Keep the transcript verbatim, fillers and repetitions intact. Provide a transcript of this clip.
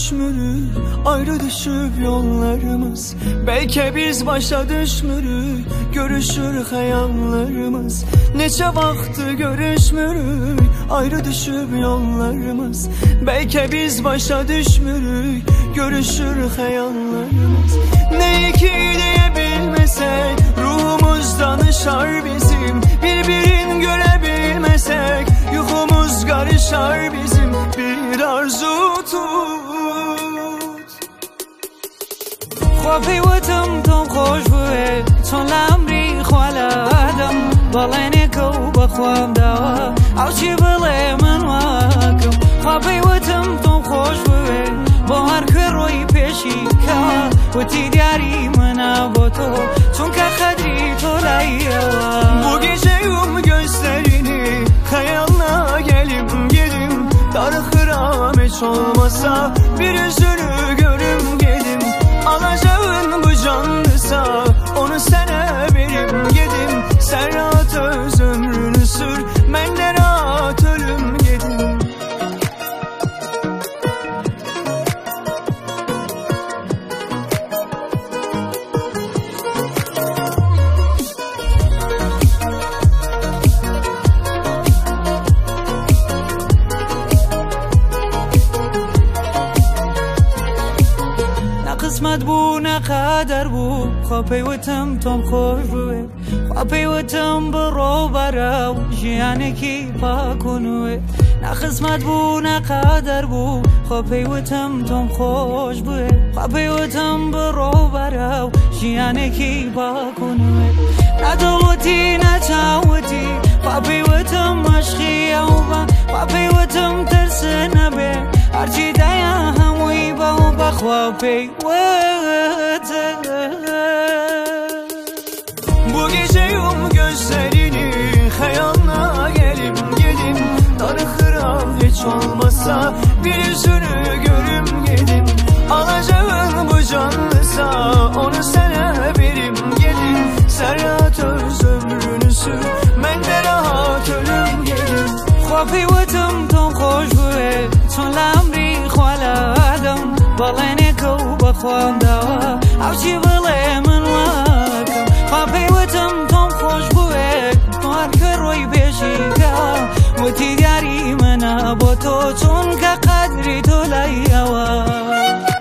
düşmürük, ayrı düşüp yollarımız. Belki biz başa düşmürük, görüşür hayallarımız. Neçe vaxtı görüşmürük, ayrı düşüp yollarımız. Belki biz başa düşmürük, görüşür hayallarımız. Ne ki diyebilmesek, ruhumuz danışar bizim. Birbirini görebilmesek, yuxumuz karışar bizim. Bir arzu tut خوا پێیوەتم تۆم خۆش بوێ چۆن لە ئەمری خوا لە ئادەم بەڵێنێکە و بەخوام داوە ئەوچی بڵێ من واکەم خوا پێیوەتم تۆم خۆش بوێ بۆ هەر کوێ ڕۆی پێشی کەوە وتی دیاری منە بۆ تۆ چونکە خەدری تۆ لایەوە Bu gece yum gözlerini, hayalına gelip gelim. Darıkıram hiç olmasa, bir yüzünü görüm gedim. Alacağın bu canlısa, onu sana verim gedim. Sen rahat öz ömrünü sür, ben de rahat ölüm gedim. قسمت بوو نەقادەر بوو خوا پێیوەتم تۆم خۆش بوێ خوا پێیوەتم بڕۆ بەرەو ژیانێکی پاک و نوێ نەقسمت بوو نەقادەر بوو خوا پێیوەتم تۆم خۆش بوێ خوا پێیوەتم بڕۆ بەرەو ژیانێکی پاک و نوێ نەدڵوەتی نەچاوەتی خوا پێیوەتم عەشقی ئەو بە خوا پێیوەتم ترسە نەبێ هەرچی دایە هەمووی بەو بەخوا پێیوەتە Bu gece yum gözlerini, hayalına gelip gelim. Darıkıram hiç olmasa, bir yüzünü görüm gedim. Alacağın bu canlısa, onu sana verim gedim. Sen rahat öz ömrünü sür, ben de rahat ölüm gedim. خوا پێیوەتم تۆم خۆش بوێ چۆن لە ئەمری خوا لە ئادەم بەڵێنێکە و بەخوام داوە ئەوچی بڵێ من واکەم خوا پێیوەتم تۆم خۆش بوێ بۆ هەر کوێ ڕۆی پێشی کەوە وتی دیاری منە بۆ تۆ چونکە قەدری تۆ لایەوە